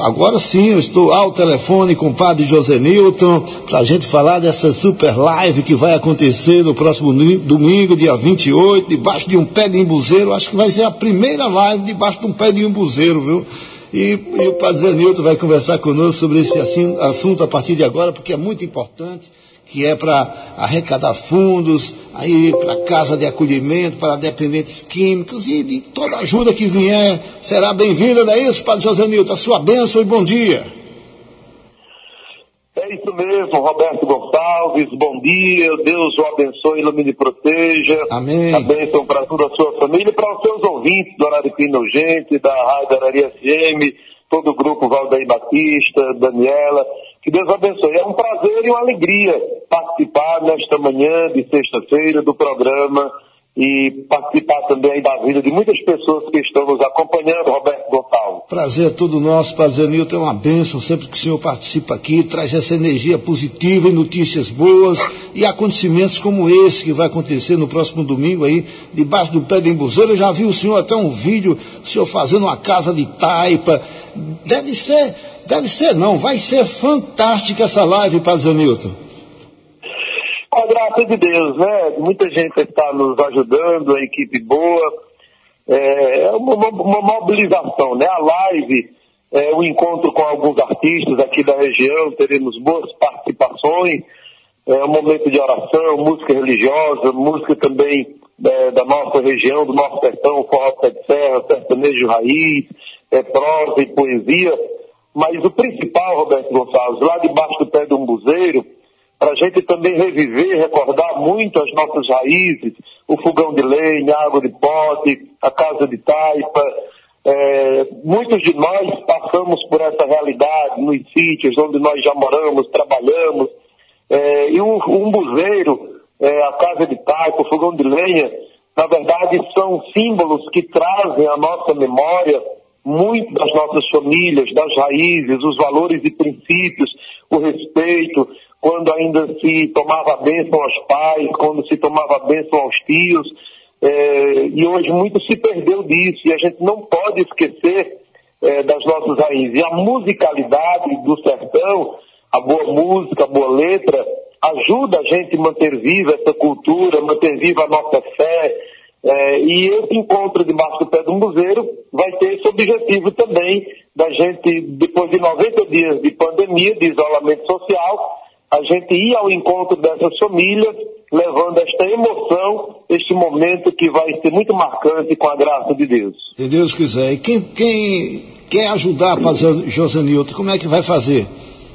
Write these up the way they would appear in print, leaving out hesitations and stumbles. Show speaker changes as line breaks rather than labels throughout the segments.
Agora sim, eu estou ao telefone com o padre Josenilton para a gente falar dessa super live que vai acontecer no próximo domingo, dia 28, debaixo de um pé de imbuzeiro. Acho que vai ser a primeira live debaixo de um pé de imbuzeiro, viu? E o padre Josenilton vai conversar conosco sobre esse assunto a partir de agora, porque é muito importante, que é para arrecadar fundos, aí para casa de acolhimento, para dependentes químicos, e de toda ajuda que vier será bem-vinda, não é isso, padre Josenilton? A sua bênção e bom dia.
É isso mesmo, Roberto Gonçalves, bom dia, Deus o abençoe, ilumine e proteja.
Amém.
A bênção para toda a sua família e para os seus ouvintes do Araripina Urgente, da Rádio Arari FM, todo o grupo Valdeir Batista, Daniela. Que Deus abençoe. É um prazer e uma alegria participar nesta manhã de sexta-feira do programa e participar também da vida de muitas pessoas que estão nos acompanhando, Roberto Gonçalves.
Prazer é todo nosso, padre Josenilton, é uma bênção sempre que o senhor participa aqui, traz essa energia positiva e notícias boas e acontecimentos como esse que vai acontecer no próximo domingo aí, debaixo do pé de imbuzeiro. Eu já vi o senhor até um vídeo, o senhor fazendo uma casa de taipa. Vai ser fantástica essa live, padre Josenilton.
Com a graça de Deus, né? Muita gente está nos ajudando, a equipe boa, é uma mobilização, né? A live, o encontro com alguns artistas aqui da região, teremos boas participações, um momento de oração, música religiosa, música também da nossa região, do nosso sertão, forró pé de serra, sertanejo raiz, prosa e poesia. Mas o principal, Roberto Gonçalves, lá debaixo do pé do umbuzeiro, para a gente também reviver, recordar muito as nossas raízes, o fogão de lenha, a água de pote, a casa de taipa. Muitos de nós passamos por essa realidade nos sítios onde nós já moramos, trabalhamos. E o umbuzeiro, a casa de taipa, o fogão de lenha, na verdade são símbolos que trazem à nossa memória muito das nossas famílias, das raízes, os valores e princípios, o respeito, quando ainda se tomava a bênção aos pais, quando se tomava a bênção aos tios, e hoje muito se perdeu disso, e a gente não pode esquecer das nossas raízes. E a musicalidade do sertão, a boa música, a boa letra, ajuda a gente a manter viva essa cultura, manter viva a nossa fé. E esse encontro debaixo do pé do umbuzeiro vai ter esse objetivo também da gente, depois de 90 dias de pandemia, de isolamento social, a gente ir ao encontro dessas famílias, levando esta emoção, este momento que vai ser muito marcante com a graça de Deus.
Se Deus quiser. E quem quer ajudar, padre Josenilton, como é que vai fazer?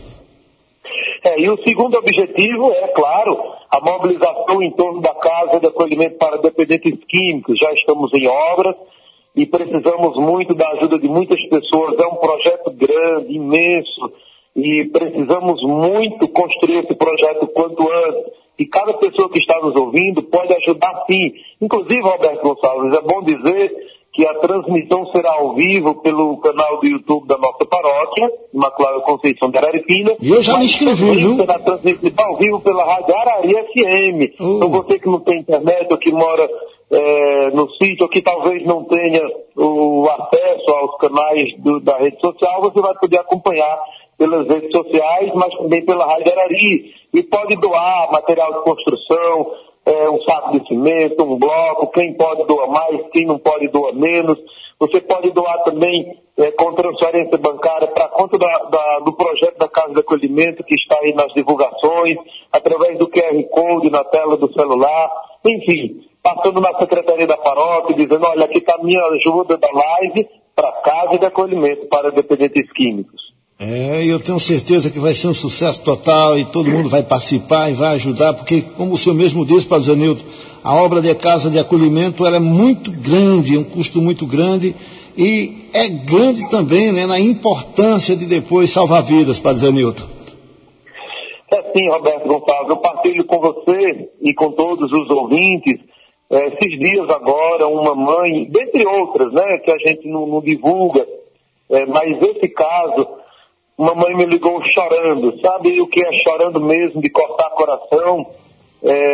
E o segundo objetivo é, claro, a mobilização em torno da Casa de Acolhimento para Dependentes Químicos. Já estamos em obras e precisamos muito da ajuda de muitas pessoas. É um projeto grande, imenso, e precisamos muito construir esse projeto quanto antes. E cada pessoa que está nos ouvindo pode ajudar sim. Inclusive, Roberto Gonçalves, é bom dizer que a transmissão será ao vivo pelo canal do YouTube da nossa paróquia, Imaculada Conceição de Araripina.
E eu já me inscrevi, viu?
Será transmitida ao vivo pela Rádio Arari FM. Então você que não tem internet ou que mora no sítio, ou que talvez não tenha o acesso aos canais da rede social, você vai poder acompanhar pelas redes sociais, mas também pela Rádio Arari. E pode doar material de construção, um saco de cimento, um bloco, quem pode doar mais, quem não pode doar menos. Você pode doar também com transferência bancária para a conta do projeto da Casa de Acolhimento, que está aí nas divulgações, através do QR Code na tela do celular. Enfim, passando na Secretaria da Paróquia, dizendo, olha, aqui está a minha ajuda da live para a Casa de Acolhimento para Dependentes Químicos.
Eu tenho certeza que vai ser um sucesso total e todo mundo vai participar e vai ajudar, porque, como o senhor mesmo disse, padre Josenilton, a obra de Casa de Acolhimento ela é muito grande, é um custo muito grande e é grande também, né, na importância de depois salvar vidas, padre Josenilton.
Sim, Roberto Gonçalves, eu partilho com você e com todos os ouvintes, esses dias agora, uma mãe, dentre outras, né, que a gente não divulga, mas esse caso, uma mãe me ligou chorando, sabe o que é chorando mesmo, de cortar coração,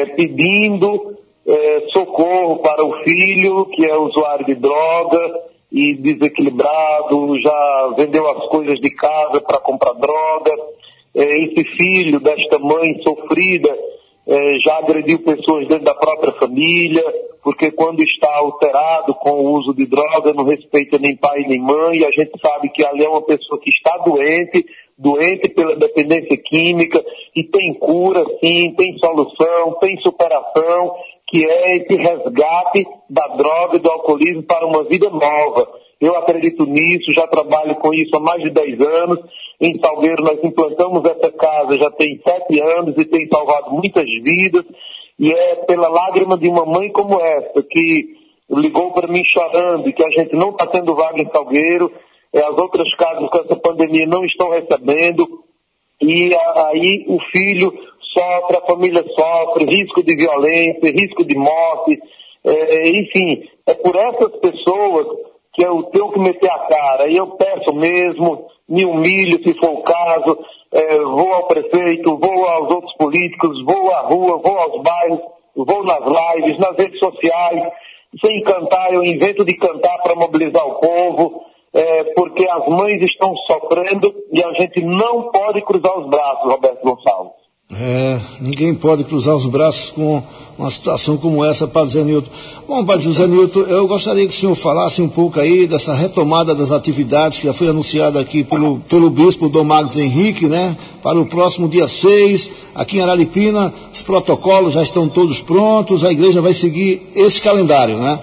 pedindo socorro para o filho, que é usuário de droga, e desequilibrado, já vendeu as coisas de casa para comprar droga. Esse filho desta mãe sofrida já agrediu pessoas dentro da própria família, porque quando está alterado com o uso de droga não respeita nem pai nem mãe, e a gente sabe que ali é uma pessoa que está doente pela dependência química, e tem cura sim, tem solução, tem superação, que é esse resgate da droga e do alcoolismo para uma vida nova. Eu acredito nisso, já trabalho com isso há mais de 10 anos. Em Salgueiro nós implantamos essa casa já tem 7 anos e tem salvado muitas vidas. E é pela lágrima de uma mãe como essa, que ligou para mim chorando e que a gente não está tendo vaga em Salgueiro. As outras casas com essa pandemia não estão recebendo. E aí o filho sofre, a família sofre, risco de violência, risco de morte. Enfim, é por essas pessoas que eu tenho que meter a cara. E eu peço mesmo, me humilho se for o caso, vou ao prefeito, vou aos outros políticos, vou à rua, vou aos bairros, vou nas lives, nas redes sociais. Sem cantar, eu invento de cantar para mobilizar o povo, porque as mães estão sofrendo e a gente não pode cruzar os braços, Roberto Gonçalves.
Ninguém pode cruzar os braços com uma situação como essa, Padre José Nilton. Bom, Padre José Nilton, eu gostaria que o senhor falasse um pouco aí dessa retomada das atividades que já foi anunciada aqui pelo Bispo Dom Magos Henrique, né? Para o próximo dia 6, aqui em Araripina, os protocolos já estão todos prontos, a igreja vai seguir esse calendário, né?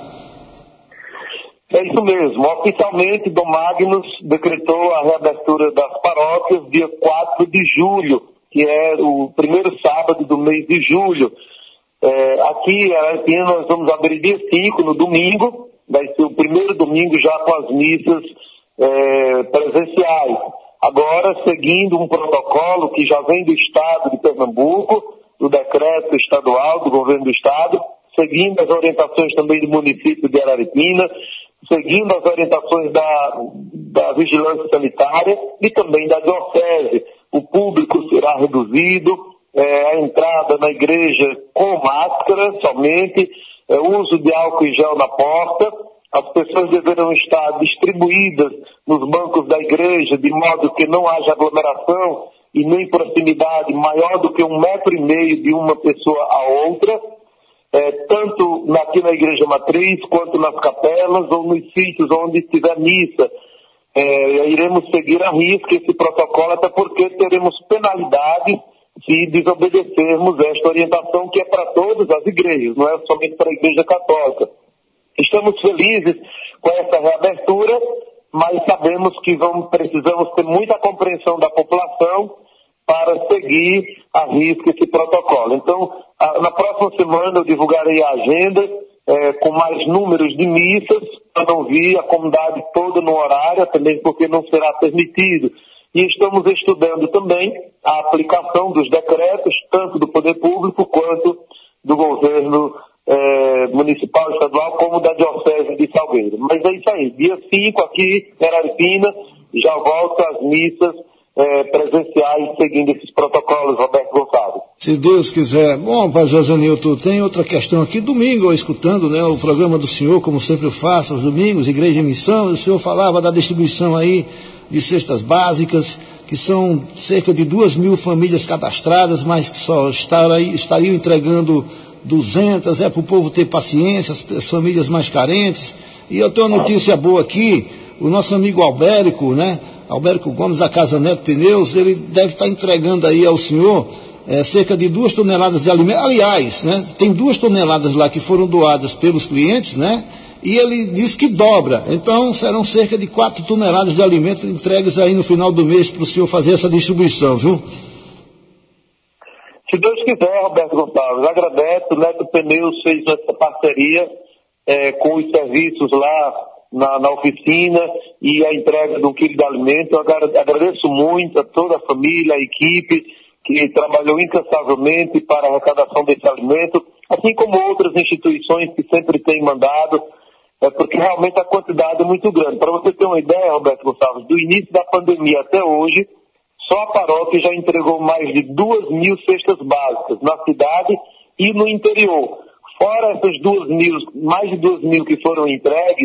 É isso mesmo. Oficialmente, Dom Magnus decretou a reabertura das paróquias dia 4 de julho, que é o primeiro sábado do mês de julho. Aqui em Araripina nós vamos abrir dia 5, no domingo, vai ser o primeiro domingo já com as missas presenciais. Agora, seguindo um protocolo que já vem do Estado de Pernambuco, do decreto estadual do governo do Estado, seguindo as orientações também do município de Araripina, seguindo as orientações da vigilância sanitária e também da diocese. O público será reduzido, a entrada na igreja com máscara somente, uso de álcool em gel na porta. As pessoas deverão estar distribuídas nos bancos da igreja, de modo que não haja aglomeração e nem proximidade maior do que 1,5 metro de uma pessoa a outra, tanto aqui na igreja matriz, quanto nas capelas ou nos sítios onde tiver missa. Iremos seguir a risca esse protocolo, até porque teremos penalidade se desobedecermos esta orientação, que é para todas as igrejas, não é somente para a Igreja Católica. Estamos felizes com essa reabertura, mas sabemos que precisamos ter muita compreensão da população para seguir a risca esse protocolo. Então, na próxima semana eu divulgarei a agenda com mais números de missas, para não vir a comunidade toda no horário, também porque não será permitido. E estamos estudando também a aplicação dos decretos, tanto do poder público quanto do governo municipal, estadual, como da diocese de Salgueiro. Mas é isso aí, dia 5 aqui em Araripina, já volta às missas presenciais seguindo esses protocolos, Roberto Gonçalves.
Se Deus quiser. Bom, Padre José Nilton, tem outra questão aqui. Domingo, eu escutando, né, o programa do senhor, como sempre eu faço, aos domingos, Igreja em Missão, o senhor falava da distribuição aí de cestas básicas, que são cerca de 2.000 famílias cadastradas, mas que só estariam entregando 200, para o povo ter paciência, as famílias mais carentes. E eu tenho uma notícia boa aqui, o nosso amigo Albérico, né, Albérico Gomes, da Casa Neto Pneus, ele deve estar entregando aí ao senhor cerca de 2 toneladas de alimento. Aliás, né, tem 2 toneladas lá que foram doadas pelos clientes, né, e ele diz que dobra. Então serão cerca de 4 toneladas de alimento entregues aí no final do mês para o senhor fazer essa distribuição, viu?
Se Deus quiser, Roberto Gonçalves, agradeço, Neto Pneus fez essa parceria com os serviços lá na oficina e a entrega de 1 quilo de alimento. Eu agradeço muito a toda a família, a equipe que trabalhou incansavelmente para a arrecadação desse alimento, assim como outras instituições que sempre têm mandado, porque realmente a quantidade é muito grande. Para você ter uma ideia, Roberto Gonçalves, do início da pandemia até hoje, só a paróquia já entregou mais de 2.000 cestas básicas na cidade e no interior. Fora essas 2.000, mais de 2.000 que foram entregues,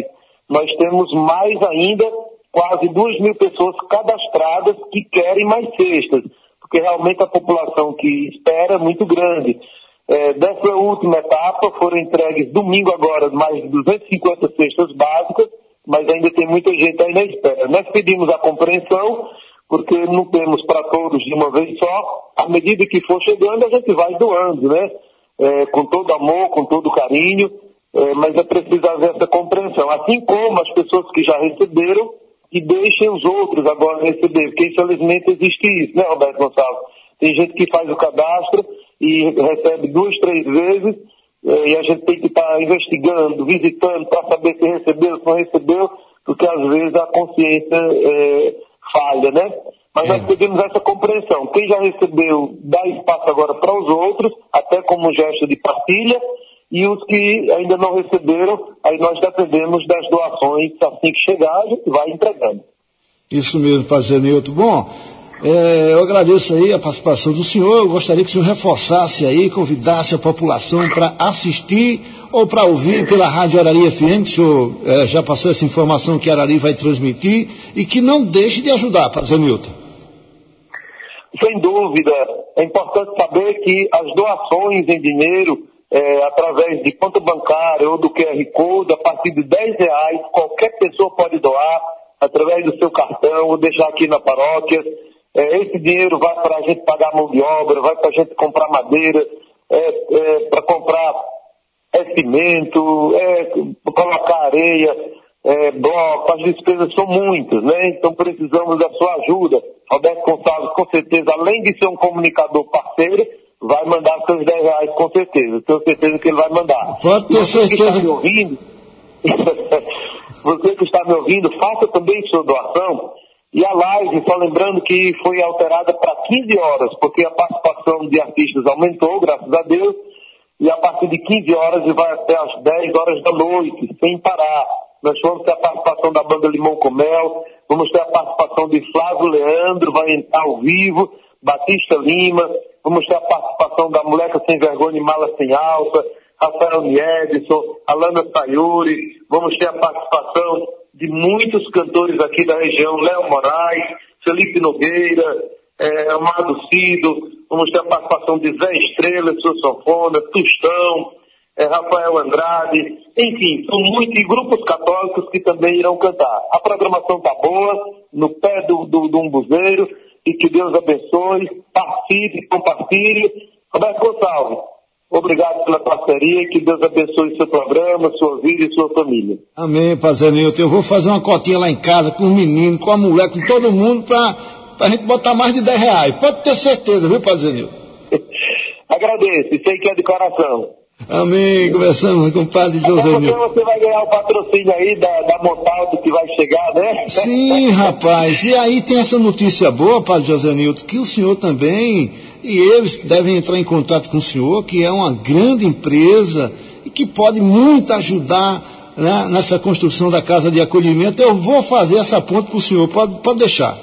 nós temos mais ainda quase 2.000 pessoas cadastradas que querem mais cestas, porque realmente a população que espera é muito grande. Dessa última etapa foram entregues domingo agora mais de 250 cestas básicas, mas ainda tem muita gente aí na espera. Nós pedimos a compreensão, porque não temos para todos de uma vez só. À medida que for chegando, a gente vai doando, né? Com todo amor, com todo carinho, mas é preciso haver essa compreensão. Assim como as pessoas que já receberam, que deixem os outros agora receber, porque infelizmente existe isso, né, Roberto Gonçalves? Tem gente que faz o cadastro e recebe 2, 3 vezes, e a gente tem que estar investigando, visitando, para saber se recebeu, se não recebeu, porque às vezes a consciência falha, né? Mas nós pedimos essa compreensão. Quem já recebeu, dá espaço agora para os outros, até como um gesto de partilha, e os que ainda não receberam, aí nós dependemos das doações, assim que chegar, a gente vai entregando.
Isso mesmo, Padre Zenilton. Bom, eu agradeço aí a participação do senhor. Eu gostaria que o senhor reforçasse aí, convidasse a população para assistir ou para ouvir pela Rádio Arari FM, que o senhor já passou essa informação que a Arari vai transmitir, e que não deixe de ajudar, Padre Zenilton.
Sem dúvida, é importante saber que as doações em dinheiro, através de conta bancária ou do QR Code, a partir de R$10, qualquer pessoa pode doar, através do seu cartão, ou deixar aqui na paróquia. Esse dinheiro vai para a gente pagar mão de obra, vai para a gente comprar madeira, para comprar cimento, colocar areia, bloco, as despesas são muitas, né? Então precisamos da sua ajuda. Roberto Gonçalves, com certeza, além de ser um comunicador parceiro, vai mandar seus R$10, com certeza. Tenho certeza que ele vai mandar.
Pode ter certeza.
Você que está me ouvindo, faça também sua doação. E a live, só lembrando que foi alterada para 15 horas, porque a participação de artistas aumentou, graças a Deus, e a partir de 15 horas e vai até as 10 horas da noite, sem parar. Nós vamos ter a participação da banda Limão com Mel, vamos ter a participação de Flávio Leandro, vai entrar ao vivo, Batista Lima, vamos ter a participação da Moleca Sem Vergonha e Mala Sem Alça, Rafael Niedson, Alana Sayuri, vamos ter a participação de muitos cantores aqui da região, Léo Moraes, Felipe Nogueira, Amado Cido, vamos ter a participação de Zé Estrela, sua sanfona, Tostão, Rafael Andrade, enfim, são muitos grupos católicos que também irão cantar. A programação está boa, no pé do umbuzeiro, e que Deus abençoe, participe, compartilhe. Roberto Gonçalves, obrigado pela parceria, que Deus abençoe seu programa, sua vida e sua família.
Amém, Padre Zenilton. Eu vou fazer uma cotinha lá em casa com os meninos, com a mulher, com todo mundo, para a gente botar mais de R$10. Pode ter certeza, viu, Padre Zenilton?
Agradeço, isso aí que é de coração.
Amém, conversamos com o Padre Josenilton.
Você vai ganhar o patrocínio aí da Montalto que vai chegar, né?
Sim, rapaz. E aí tem essa notícia boa, Padre Josenilton, que o senhor também, e eles devem entrar em contato com o senhor, que é uma grande empresa e que pode muito ajudar, né, nessa construção da casa de acolhimento. Eu vou fazer essa ponte para o senhor, pode deixar.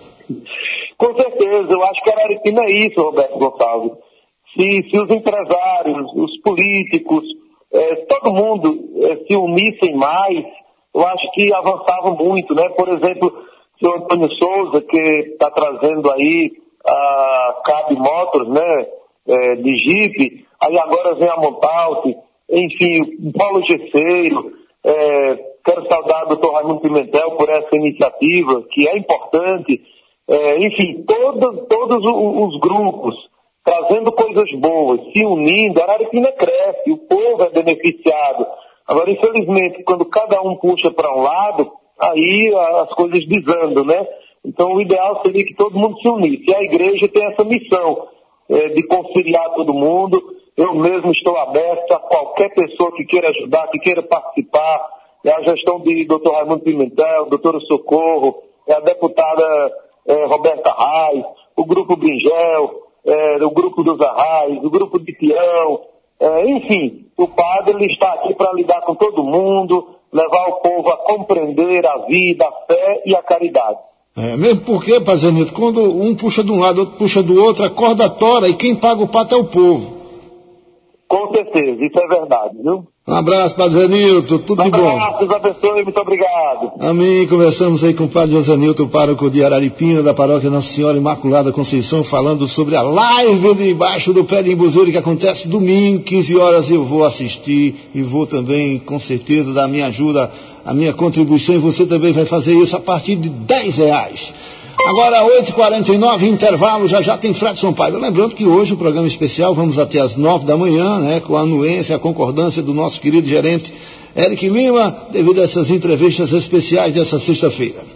Com certeza, eu acho que a Araripina é isso, Roberto Gonçalves. Se os empresários, os políticos, todo mundo se unissem mais, eu acho que avançava muito, né? Por exemplo, o senhor Antônio Souza, que está trazendo aí a Cab Motors, né? De Jeep, aí agora vem a Montalto, enfim, o Paulo Gesseiro, quero saudar o Dr. Raimundo Pimentel por essa iniciativa, que é importante, enfim, todos os grupos, trazendo coisas boas, se unindo, a Araripina cresce, o povo é beneficiado. Agora, infelizmente, quando cada um puxa para um lado, aí as coisas desandam, né? Então, o ideal seria que todo mundo se unisse. E a igreja tem essa missão de conciliar todo mundo. Eu mesmo estou aberto a qualquer pessoa que queira ajudar, que queira participar. É a gestão de Dr. Raimundo Pimentel, doutora Socorro, a deputada Roberta Reis, o Grupo Bringel, o Grupo dos Arrais, o Grupo de Tião, enfim, o padre ele está aqui para lidar com todo mundo, levar o povo a compreender a vida, a fé e a caridade.
Mesmo porque, Padre Zenilton, quando um puxa de um lado, outro puxa do outro, a corda tora e quem paga o pato é o povo.
Com certeza, isso é verdade, viu?
Um abraço, Padre Josenilton, tudo de bom.
Um abraço, Deus abençoe, muito obrigado.
Amém. Conversamos aí com o Padre Josenilton, pároco de Araripina, da paróquia Nossa Senhora Imaculada Conceição, falando sobre a live debaixo do pé de embuzeiro que acontece domingo, 15 horas, eu vou assistir e vou também, com certeza, dar a minha ajuda, a minha contribuição, e você também vai fazer isso a partir de R$10. Agora, 8h49, intervalo, já tem Frade Sampaio. Lembrando que hoje o programa especial, vamos até às 9 da manhã, né, com a anuência, a concordância do nosso querido gerente Eric Lima, devido a essas entrevistas especiais dessa sexta-feira.